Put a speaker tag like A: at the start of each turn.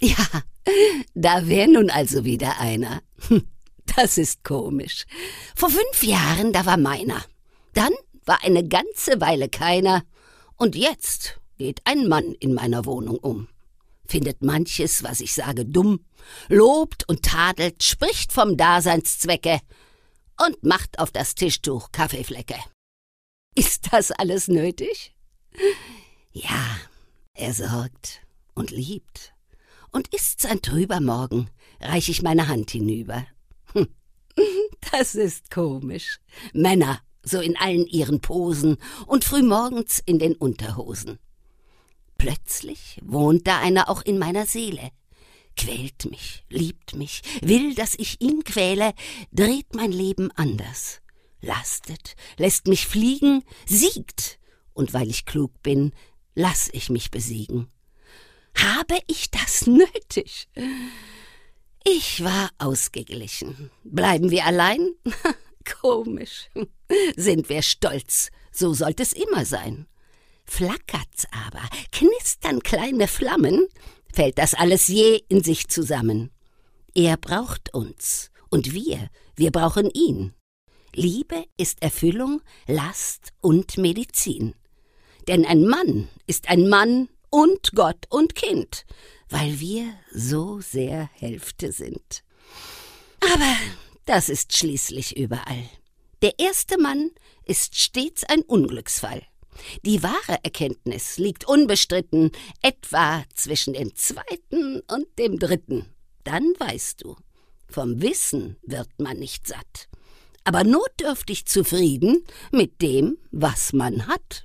A: Ja, da wär nun also wieder einer. Das ist komisch. Vor 5 Jahren, da war meiner. Dann war eine ganze Weile keiner. Und jetzt geht ein Mann in meiner Wohnung um. Findet manches, was ich sage, dumm, lobt und tadelt, spricht vom Daseinszwecke und macht auf das Tischtuch Kaffeeflecke. Ist das alles nötig? Ja, er sorgt und liebt. Und ist's ein trüber Morgen, reich ich meine Hand hinüber. Das ist komisch. Männer, so in allen ihren Posen und frühmorgens in den Unterhosen. Plötzlich wohnt da einer auch in meiner Seele, quält mich, liebt mich, will, dass ich ihn quäle, dreht mein Leben anders, lastet, lässt mich fliegen, siegt, und weil ich klug bin, lass ich mich besiegen. Habe ich das nötig? Ich war ausgeglichen. Bleiben wir allein? Komisch. Sind wir stolz, so sollte es immer sein. Flackert's aber, knistern kleine Flammen, fällt das alles je in sich zusammen. Er braucht uns, und wir brauchen ihn. Liebe ist Erfüllung, Last und Medizin. Denn ein Mann ist ein Mann und Gott und Kind, weil wir so sehr Hälfte sind. Aber das ist schließlich überall. Der erste Mann ist stets ein Unglücksfall. Die wahre Erkenntnis liegt unbestritten etwa zwischen dem zweiten und dem dritten. Dann weißt du, vom Wissen wird man nicht satt, aber notdürftig zufrieden mit dem, was man hat.